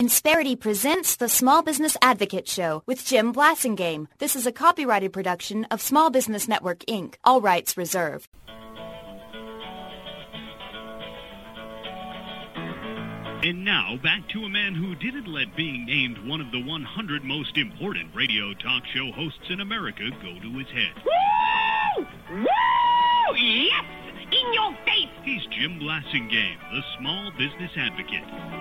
Insperity presents the Small Business Advocate Show with Jim Blasingame. This is a copyrighted production of Small Business Network, Inc. All rights reserved. And now, back to a man who didn't let being named one of the 100 most important radio talk show hosts in America go to his head. Woo! Woo! Yes! In your face! He's Jim Blasingame, the Small Business Advocate.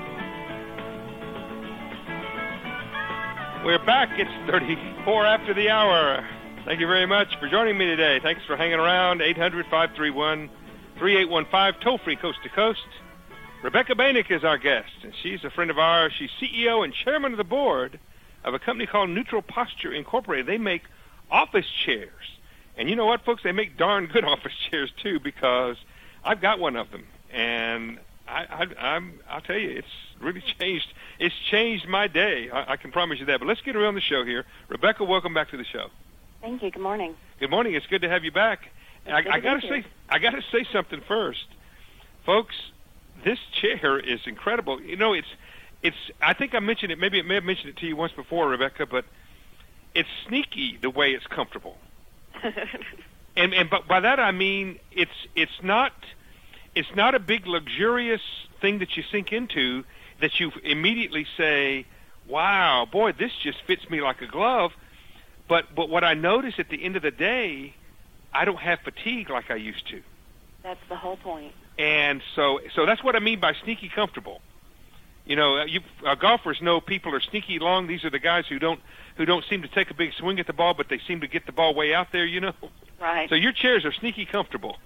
We're back. It's 34 after the hour. Thank you very much for joining me today. Thanks for hanging around. 800-531-3815, toll-free coast to coast. Rebecca Banick is our guest, and she's a friend of ours. She's CEO and chairman of the board of a company called Neutral Posture Incorporated. They make office chairs. And you know what, folks? They make darn good office chairs, too, because I've got one of them. And I'll tell you, it's really changed. It's changed my day. I can promise you that. But let's get her on the show here. Rebecca, welcome back to the show. Thank you. Good morning. Good morning. It's good to have you back. And I got to say something first, folks. This chair is incredible. You know, it's. I think I mentioned it. Maybe I may have mentioned it to you once before, Rebecca. But it's sneaky the way it's comfortable. But by that I mean it's not a big luxurious thing that you sink into that you immediately say, wow, boy, this just fits me like a glove. But what I notice at the end of the day, I don't have fatigue like I used to. That's the whole point. And so that's what I mean by sneaky comfortable. You know, golfers know people are sneaky long. These are the guys who don't seem to take a big swing at the ball, but they seem to get the ball way out there, you know. Right. So your chairs are sneaky comfortable.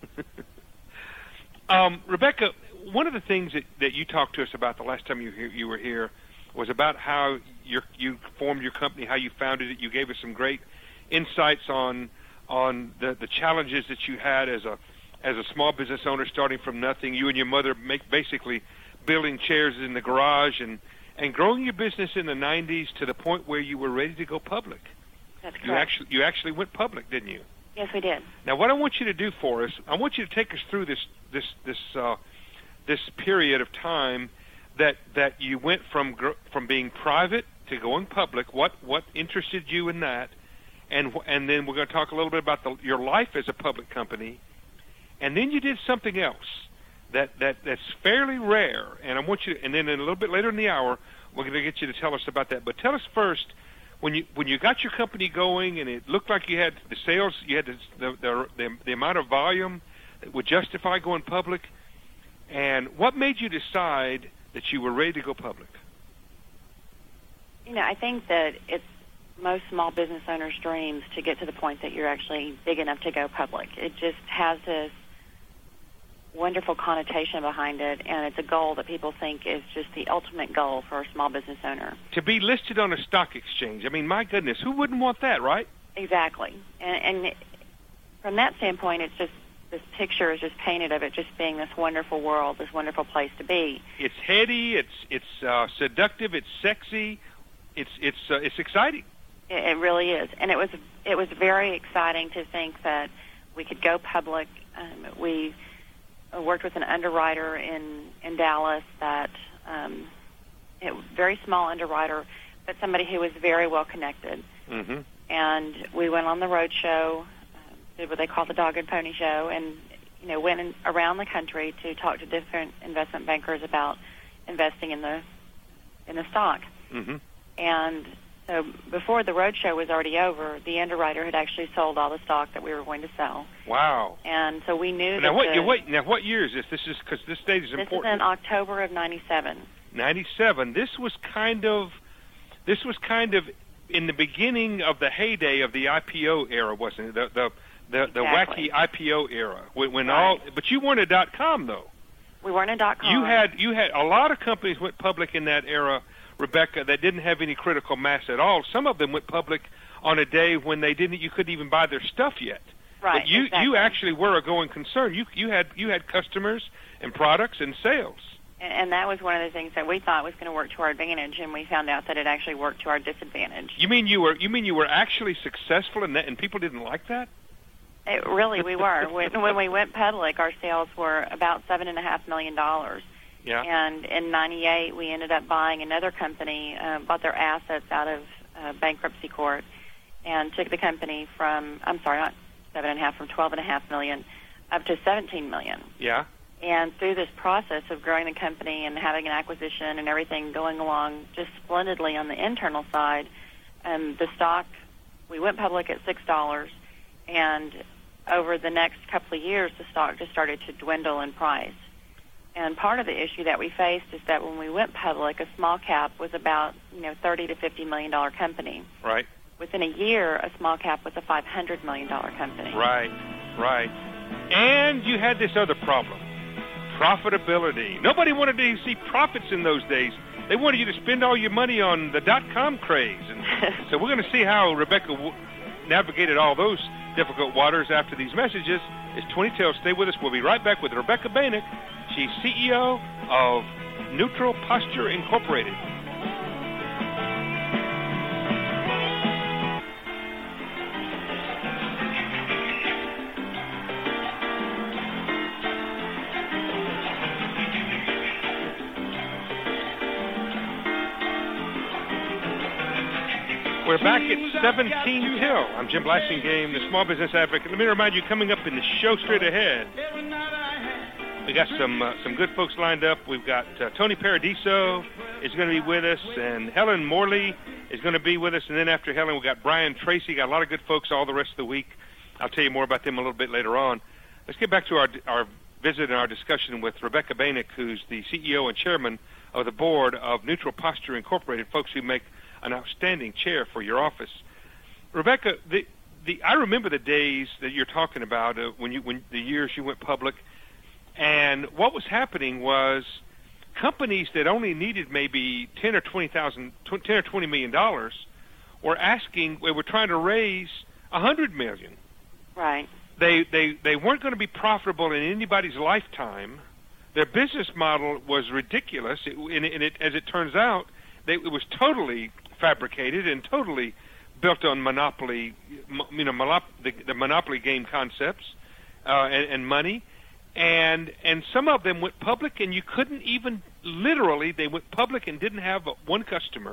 Rebecca, one of the things that you talked to us about the last time you were here was about how you formed your company, how you founded it. You gave us some great insights on the challenges that you had as a small business owner starting from nothing. You and your mother basically building chairs in the garage and growing your business in the 90s to the point where you were ready to go public. That's correct. You actually went public, didn't you? Yes, we did. Now, what I want you to do for us, I want you to take us through this period of time that you went from being private to going public. What interested you in that, and then we're going to talk a little bit about your life as a public company, and then you did something else that's fairly rare, and I want you to, and then a little bit later in the hour we're going to get you to tell us about that. But tell us first, when you got your company going and it looked like you had the sales, you had the amount of volume that would justify going public, and what made you decide that you were ready to go public? You know, I think that it's most small business owners' dreams to get to the point that you're actually big enough to go public. It just has this wonderful connotation behind it, and it's a goal that people think is just the ultimate goal for a small business owner. To be listed on a stock exchange. I mean, my goodness, who wouldn't want that, right? Exactly. And from that standpoint, it's just, this picture is just painted of it just being this wonderful world, this wonderful place to be. It's heady, it's seductive, it's sexy, it's exciting. It really is, and it was very exciting to think that we could go public. We worked with an underwriter in Dallas that very small underwriter, but somebody who was very well connected. Mm-hmm. And we went on the road show, did what they call the Dog and Pony Show, and went around the country to talk to different investment bankers about investing in the stock. Mm-hmm. And so before the road show was already over, the underwriter had actually sold all the stock that we were going to sell. Wow! And so we knew now that. Now, what year is this? This is because this date is important. This is in October of '97. '97. This was kind of in the beginning of the heyday of the IPO era, wasn't it? The Exactly. wacky IPO era when Right. But you weren't a .com though. We weren't a .com. You had a lot of companies went public in that era, Rebecca, that didn't have any critical mass at all. Some of them went public on a day when you couldn't even buy their stuff yet. Right. But you exactly. actually were a going concern. You had customers and products and sales. And that was one of the things that we thought was going to work to our advantage, and we found out that it actually worked to our disadvantage. You mean you were actually successful in that, and people didn't like that? Really, we were. When we went public, our sales were about $7.5 million, Yeah. And in 98, we ended up buying another company, bought their assets out of bankruptcy court, and took the company from, I'm sorry, not 7.5, from $12.5 million up to $17 million. Yeah. And through this process of growing the company and having an acquisition and everything going along just splendidly on the internal side, the stock, we went public at $6, and over the next couple of years, the stock just started to dwindle in price. And part of the issue that we faced is that when we went public, a small cap was about, $30 to $50 million company. Right. Within a year, a small cap was a $500 million company. Right. And you had this other problem, profitability. Nobody wanted to see profits in those days. They wanted you to spend all your money on the .com craze. And so we're going to see how Rebecca navigated all those difficult waters after these messages. It's 20 Till. Stay with us. We'll be right back with Rebecca Banick. She's CEO of Neutral Posture Incorporated. We're back at 17 Till. I'm Jim Blasingame, the Small Business Advocate. Let me remind you, coming up in the show straight ahead, we got some good folks lined up. We've got Tony Paradiso is going to be with us, and Helen Morley is going to be with us. And then after Helen, we got Brian Tracy. Got a lot of good folks all the rest of the week. I'll tell you more about them a little bit later on. Let's get back to our visit and our discussion with Rebecca Banick, who's the CEO and chairman of the board of Neutral Posture Incorporated, folks who make an outstanding chair for your office. Rebecca, I remember the days that you're talking about when the years you went public, and what was happening was companies that only needed maybe $10 or $20 million were trying to raise $100 million. Right. They weren't going to be profitable in anybody's lifetime. Their business model was ridiculous, as it turns out, it was totally fabricated and totally built on monopoly, the monopoly game concepts and money, and some of them went public, and you couldn't even literally. They went public and didn't have one customer,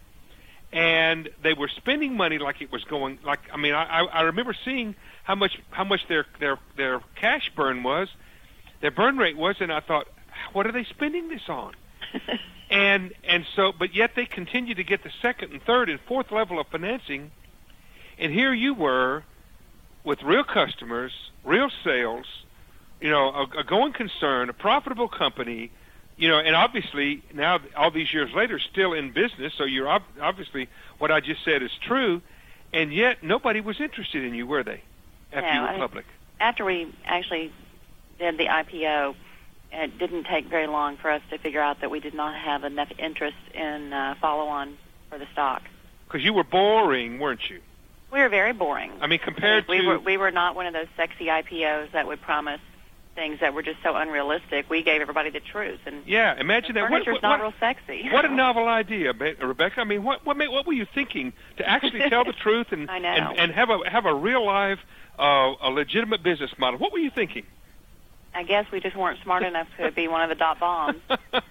and they were spending money like it was going. I remember seeing how much their cash burn was, their burn rate was, and I thought, what are they spending this on? And so, but yet they continue to get the second and third and fourth level of financing, and here you were with real customers, real sales, a going concern, a profitable company, and obviously now all these years later still in business. So you're obviously what I just said is true, and yet nobody was interested in you, were they? After you were public. After we actually did the IPO. It didn't take very long for us to figure out that we did not have enough interest in follow-on for the stock. Because you were boring, weren't you? We were very boring. I mean, compared to... We were not one of those sexy IPOs that would promise things that were just so unrealistic. We gave everybody the truth. And yeah, imagine that. Furniture's not real sexy. What a novel idea, Rebecca. I mean, what were you thinking to actually tell the truth and I know. and have a real live, a legitimate business model? What were you thinking? I guess we just weren't smart enough to be one of the dot bombs.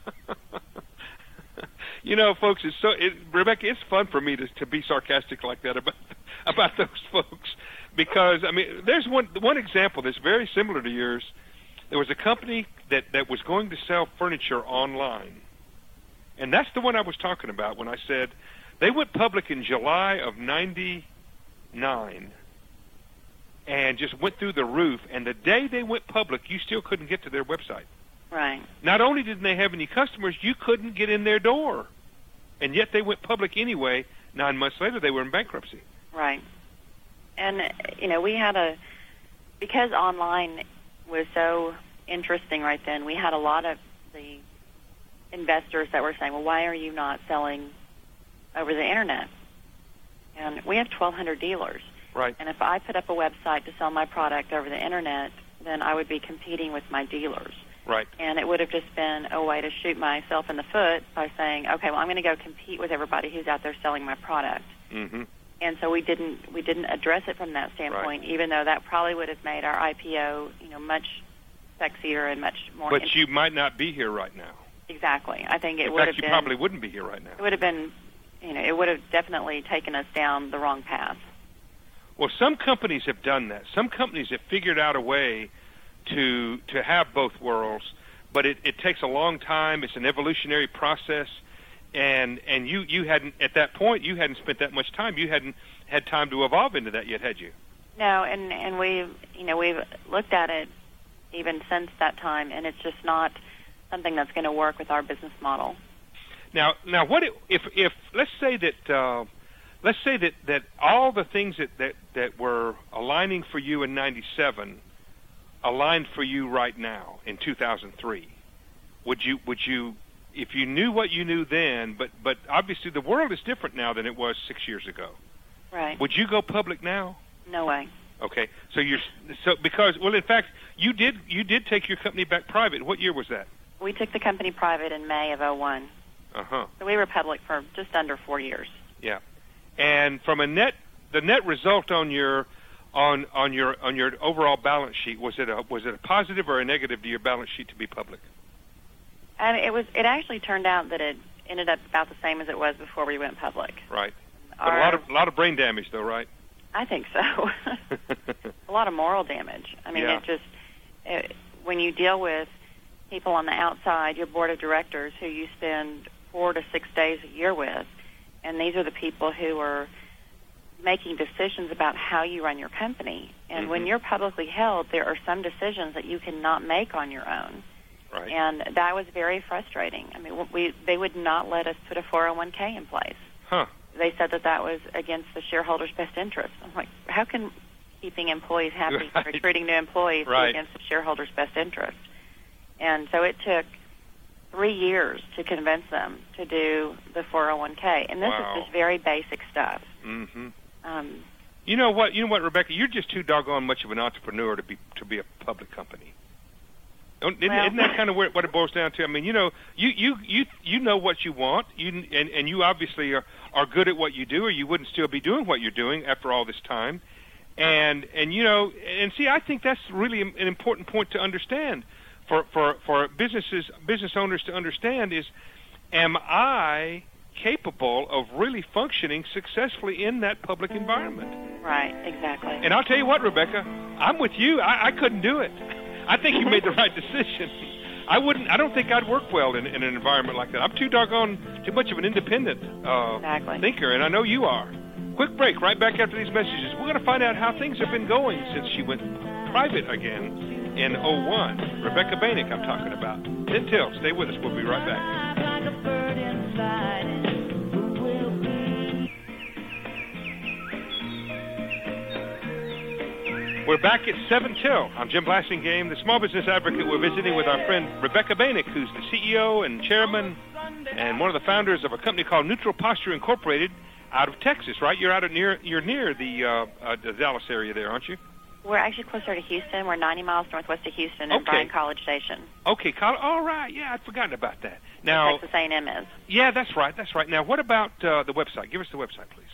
Folks, Rebecca, it's fun for me to be sarcastic like that about those folks, because I mean, there's one example that's very similar to yours. There was a company that was going to sell furniture online, and that's the one I was talking about when I said they went public in July of '99. And just went through the roof. And the day they went public, you still couldn't get to their website. Right. Not only didn't they have any customers, you couldn't get in their door. And yet they went public anyway. 9 months later, they were in bankruptcy. Right. And, we had because online was so interesting right then, we had a lot of the investors that were saying, well, why are you not selling over the Internet? And we have 1,200 dealers. Right. And if I put up a website to sell my product over the Internet, then I would be competing with my dealers. Right. And it would have just been a way to shoot myself in the foot by saying, okay, well, I'm going to go compete with everybody who's out there selling my product. Mm-hmm. And so we didn't address it from that standpoint, even though that probably would have made our IPO, much sexier and much more. But you might not be here right now. Exactly. I think it In would fact, have you been. probably wouldn't be here right now. It would have been, it would have definitely taken us down the wrong path. Well, some companies have done that. Some companies have figured out a way to have both worlds, but it takes a long time. It's an evolutionary process, and you hadn't, at that point, you hadn't spent that much time. You hadn't had time to evolve into that yet, had you? No, and we've looked at it even since that time, and it's just not something that's going to work with our business model. Now, what if let's say that all the things that were aligning for you in '97 aligned for you right now in 2003? Would you, if you knew what you knew then, but obviously the world is different now than it was 6 years ago. Right. Would you go public now? No way. Okay. Because in fact, you did take your company back private. What year was that? We took the company private in May of 2001. Uh-huh. So we were public for just under 4 years. Yeah. And from the net result on your overall balance sheet, was it a positive or a negative to your balance sheet to be public? And it actually turned out that it ended up about the same as it was before we went public. Right. But a lot of brain damage though, right? I think so. A lot of moral damage. I mean, yeah. When you deal with people on the outside, your board of directors who you spend 4 to 6 days a year with, and these are the people who are making decisions about how you run your company. And mm-hmm. when you're publicly held, there are some decisions that you cannot make on your own. Right. And that was very frustrating. I mean, they would not let us put a 401k in place. Huh. They said that was against the shareholders' best interest. I'm like, how can keeping employees happy, right. recruiting new employees, right. be against the shareholders' best interest? And so it took 3 years to convince them to do the 401k. And this wow. is just very basic stuff. Mm-hmm. Um, You know what, Rebecca? You're just too doggone much of an entrepreneur to be a public company. Isn't that kind of what it boils down to? I mean, you know what you want, and you obviously are good at what you do, or you wouldn't still be doing what you're doing after all this time. And see, I think that's really an important point to understand for business owners to understand is, am I capable of really functioning successfully in that public environment? Right, exactly. And I'll tell you what, Rebecca, I'm with you. I couldn't do it. I think you made the right decision. I don't think I'd work well in an environment like that. I'm too much of an independent thinker, and I know you are. Quick break, right back after these messages. We're going to find out how things have been going since she went private again in 2001. Rebecca Banick I'm talking about. 10 till. Stay with us. We'll be right back. We're back at 7 till. I'm Jim Blasingame, the Small Business Advocate. We're visiting with our friend Rebecca Banick, who's the CEO and chairman and one of the founders of a company called Neutral Posture Incorporated out of Texas, right? You're near the Dallas area there, aren't you? We're actually closer to Houston. We're 90 miles northwest of Houston in Bryan College Station. Okay, all right. Yeah, I'd forgotten about that. Now, Texas A&M is. Yeah, that's right. Now, what about the website? Give us the website, please.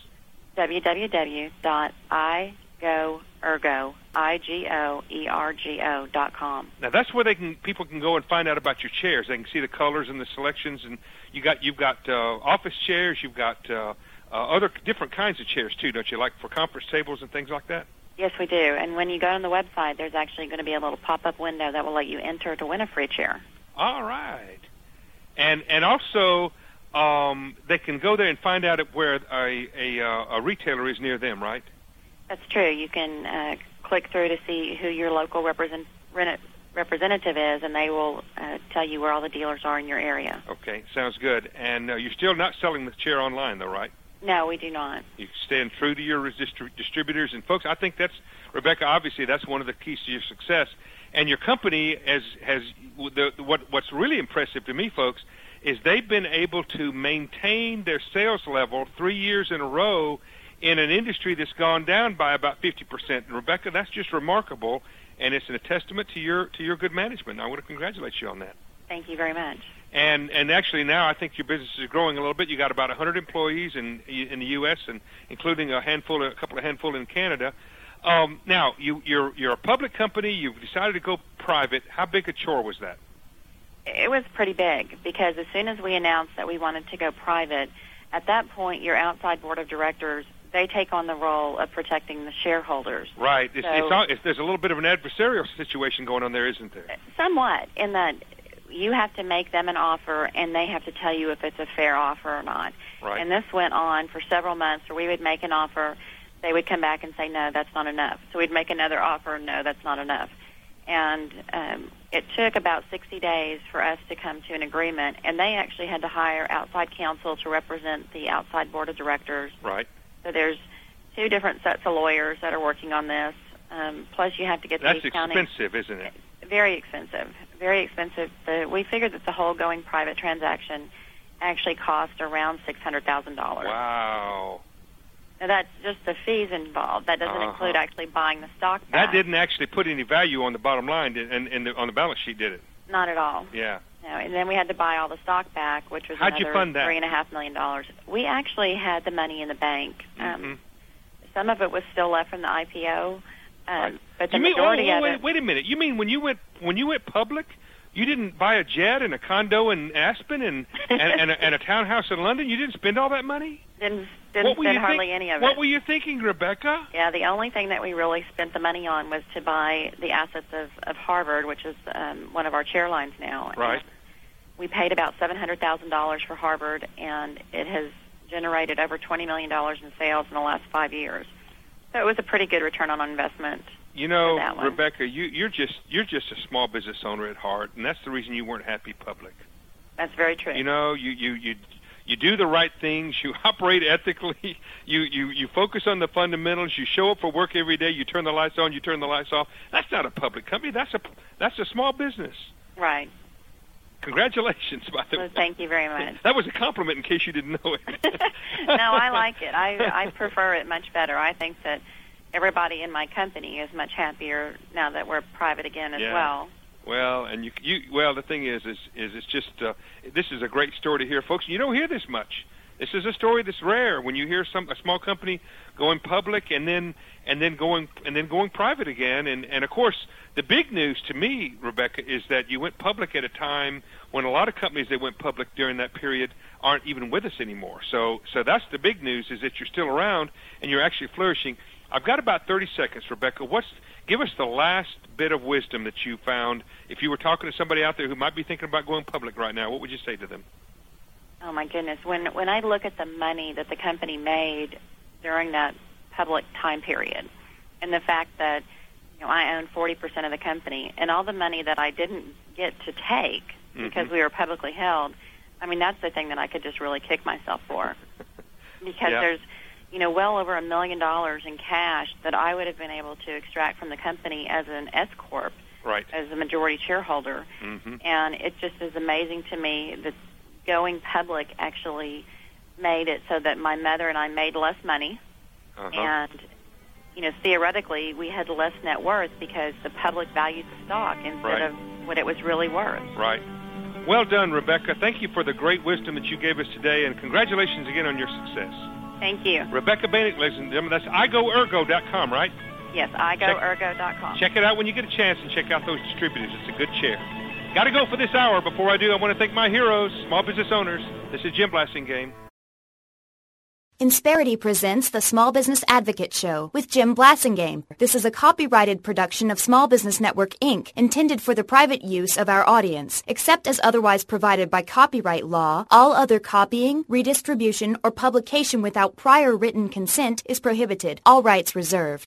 www.igoergo.com. Now that's where people can go and find out about your chairs. They can see the colors and the selections, and you've got office chairs. You've got other different kinds of chairs too, don't you? Like for conference tables and things like that. Yes, we do. And when you go on the website, there's actually going to be a little pop-up window that will let you enter to win a free chair. All right, and also they can go there and find out where a retailer is near them, right? That's true. You can click through to see who your local representative is, and they will tell you where all the dealers are in your area. Okay, sounds good. And you're still not selling the chair online, though, right? No, we do not. You stand true to your distributors. And, folks, I think that's, Rebecca, obviously that's one of the keys to your success. And your company has what's really impressive to me, folks, is they've been able to maintain their sales level 3 years in a row in an industry that's gone down by about 50%. And Rebecca, that's just remarkable, and it's a testament to your good management. I want to congratulate you on that. Thank you very much. And actually now I think your business is growing a little bit. You got about 100 employees in the U.S. and including a couple of handful in Canada. Now, you're a public company. You've decided to go private. How big a chore was that? It was pretty big because as soon as we announced that we wanted to go private, at that point, your outside board of directors, they take on the role of protecting the shareholders. Right. There's a little bit of an adversarial situation going on there, isn't there? Somewhat, in that you have to make them an offer, and they have to tell you if it's a fair offer or not. Right. And this went on for several months where we would make an offer, they would come back and say, no, that's not enough. So we'd make another offer, no, that's not enough. And it took about 60 days for us to come to an agreement, and they actually had to hire outside counsel to represent the outside board of directors. Right. So there's 2 different sets of lawyers that are working on this. Plus, you have to get the accounting. That's expensive, isn't it? Very expensive. Very expensive. We figured that the whole going private transaction actually cost around $600,000. Wow. Now, that's just the fees involved. That doesn't include actually buying the stock back. That didn't actually put any value on the bottom line on the balance sheet, did it? Not at all. Yeah. No, and then we had to buy all the stock back, which was How'd you fund that? $3.5 million. We actually had the money in the bank. Some of it was still left from the IPO, but the majority of it. Wait a minute. You mean when you went public, you didn't buy a jet and a condo in Aspen and a townhouse in London? You didn't spend all that money? Didn't spend hardly any of it. What were you thinking, Rebecca? Yeah, the only thing that we really spent the money on was to buy the assets of Harvard, which is one of our chair lines now. Right. And we paid about $700,000 for Harvard, and it has generated over $20 million in sales in the last 5 years. So it was a pretty good return on investment. You know, Rebecca, you're just a small business owner at heart, and that's the reason you weren't happy public. That's very true. You know, you do the right things. You operate ethically. You focus on the fundamentals. You show up for work every day. You turn the lights on. You turn the lights off. That's not a public company. That's a small business. Right. Congratulations, by the way. Thank you very much. That was a compliment in case you didn't know it. No, I like it. I prefer it much better. I think that everybody in my company is much happier now that we're private again as well. Well, and the thing is it's just this is a great story to hear, folks. You don't hear this much. This is a story that's rare when you hear a small company going public and then going private again. And of course, the big news to me, Rebecca, is that you went public at a time when a lot of companies that went public during that period aren't even with us anymore. So that's the big news, is that you're still around and you're actually flourishing. I've got about 30 seconds, Rebecca. Give us the last bit of wisdom that you found. If you were talking to somebody out there who might be thinking about going public right now, what would you say to them? Oh, my goodness. When I look at the money that the company made during that public time period and the fact that I own 40% of the company and all the money that I didn't get to take because we were publicly held, I mean, that's the thing that I could just really kick myself for because there's well over $1 million in cash that I would have been able to extract from the company as an S Corp, right, as a majority shareholder. And it just is amazing to me that going public actually made it so that my mother and I made less money. And, theoretically, we had less net worth because the public valued the stock instead of what it was really worth. Right. Well done, Rebecca. Thank you for the great wisdom that you gave us today, and congratulations again on your success. Thank you. Rebecca Banick, ladies and gentlemen. That's igoergo.com, right? Yes, igoergo.com. Check it out when you get a chance, and check out those distributors. It's a good chair. Got to go for this hour. Before I do, I want to thank my heroes, small business owners. This is Jim Blasingame. Insperity presents the Small Business Advocate Show with Jim Blasingame. This is a copyrighted production of Small Business Network, Inc., intended for the private use of our audience. Except as otherwise provided by copyright law, all other copying, redistribution, or publication without prior written consent is prohibited. All rights reserved.